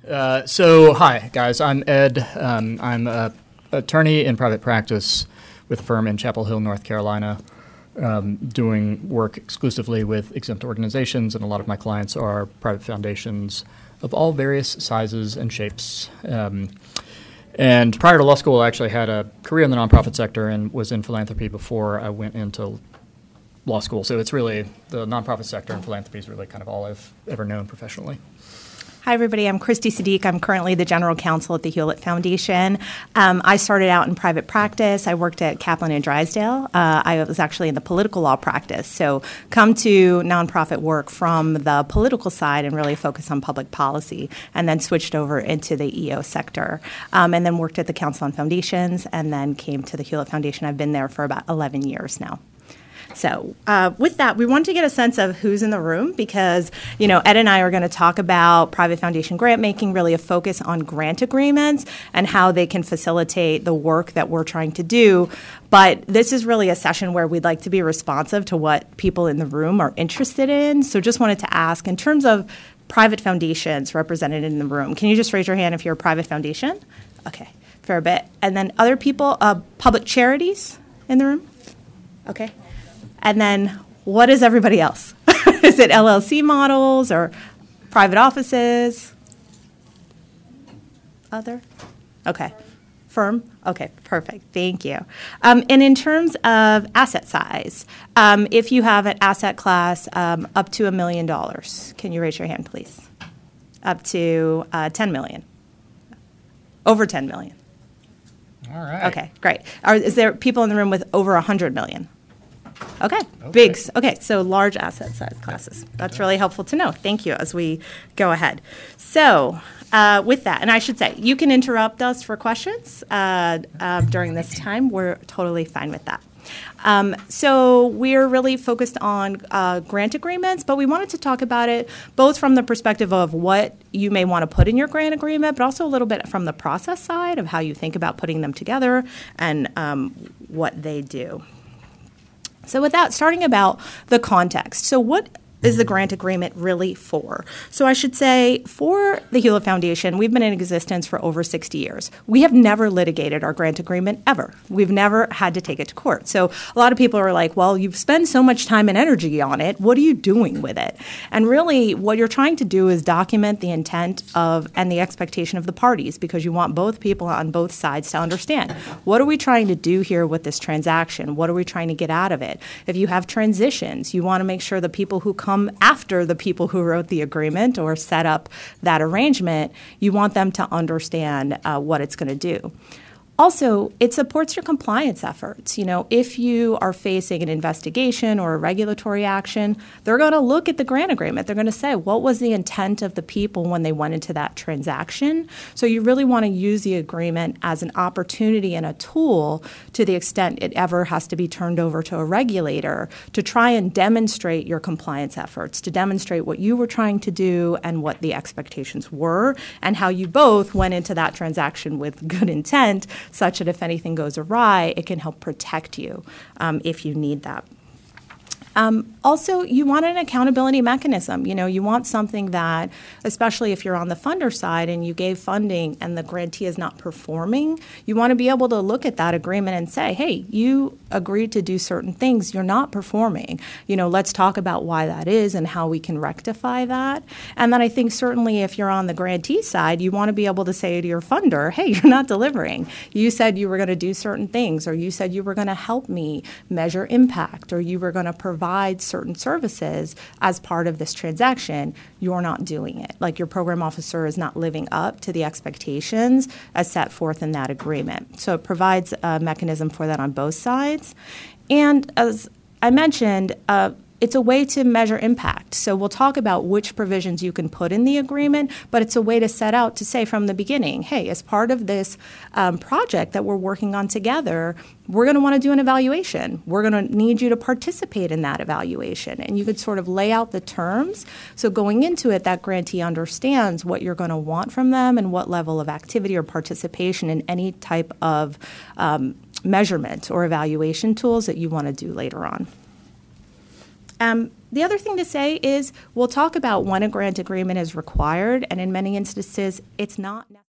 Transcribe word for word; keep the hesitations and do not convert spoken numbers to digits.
Uh, so, hi, guys. I'm Ed. Um, I'm an attorney in private practice with a firm in Chapel Hill, North Carolina, um, doing work exclusively with exempt organizations, and a lot of my clients are private foundations of all various sizes and shapes. Um, and prior to law school, I actually had a career in the nonprofit sector and was in philanthropy before I went into law school. So it's really, the nonprofit sector and philanthropy is really kind of all I've ever known professionally. Hi, everybody. I'm Christy Sadiq. I'm currently the general counsel at the Hewlett Foundation. Um, I started out in private practice. I worked at Kaplan and Drysdale. Uh, I was actually in the political law practice. So come to nonprofit work from the political side and really focus on public policy, and then switched over into the E O sector, um, and then worked at the Council on Foundations, and then came to the Hewlett Foundation. I've been there for about eleven years now. So uh, with that, we wanted to get a sense of who's in the room because, you know, Ed and I are going to talk about private foundation grant making, really a focus on grant agreements and how they can facilitate the work that we're trying to do. But this is really a session where we'd like to be responsive to what people in the room are interested in. So just wanted to ask, in terms of private foundations represented in the room, can you just raise your hand if you're a private foundation? Okay, fair bit. And then other people, uh, public charities in the room? Okay. And then what is everybody else? Is it L L C models or private offices? Other? Okay. Firm? Okay, perfect. Thank you. Um, and in terms of asset size, um, if you have an asset class um, up to a million dollars, can you raise your hand, please? Up to uh, ten million. Over ten million. All right. Okay, great. Are, is there people in the room with over one hundred million? Okay, okay. big. Okay, so large asset size classes. That's really helpful to know. Thank you as we go ahead. So uh, with that, and I should say, you can interrupt us for questions uh, uh, during this time. We're totally fine with that. Um, so we're really focused on uh, grant agreements, but we wanted to talk about it both from the perspective of what you may want to put in your grant agreement, but also a little bit from the process side of how you think about putting them together and um, what they do. So with that, starting about the context. So what is the grant agreement really for? So I should say for the Hewlett Foundation, we've been in existence for over sixty years. We have never litigated our grant agreement ever. We've never had to take it to court. So a lot of people are like, well, you spend so much time and energy on it. What are you doing with it? And really what you're trying to do is document the intent of and the expectation of the parties because you want both people on both sides to understand what are we trying to do here with this transaction? What are we trying to get out of it? If you have transitions, you want to make sure the people who come come after the people who wrote the agreement or set up that arrangement, you want them to understand uh, what it's going to do. Also, it supports your compliance efforts. You know, if you are facing an investigation or a regulatory action, they're going to look at the grant agreement. They're going to say, what was the intent of the people when they went into that transaction? So you really want to use the agreement as an opportunity and a tool to the extent it ever has to be turned over to a regulator to try and demonstrate your compliance efforts, to demonstrate what you were trying to do and what the expectations were, and how you both went into that transaction with good intent, such that if anything goes awry, it can help protect you um, if you need that. Um, also, you want an accountability mechanism. You know, you want something that, especially if you're on the funder side and you gave funding and the grantee is not performing, you want to be able to look at that agreement and say, hey, you agreed to do certain things, you're not performing. You know, let's talk about why that is and how we can rectify that. And then I think certainly if you're on the grantee side, you want to be able to say to your funder, hey, you're not delivering. You said you were going to do certain things, or you said you were going to help me measure impact, or you were going to provide certain services as part of this transaction. You're not doing it. Like your program officer is not living up to the expectations as set forth in that agreement. So it provides a mechanism for that on both sides. And as I mentioned, uh, it's a way to measure impact. So we'll talk about which provisions you can put in the agreement, but it's a way to set out to say from the beginning, hey, as part of this um, project that we're working on together, we're going to want to do an evaluation. We're going to need you to participate in that evaluation. And you could sort of lay out the terms. So going into it, that grantee understands what you're going to want from them and what level of activity or participation in any type of um, measurement or evaluation tools that you want to do later on. Um, the other thing to say is we'll talk about when a grant agreement is required, and in many instances, it's not necessary.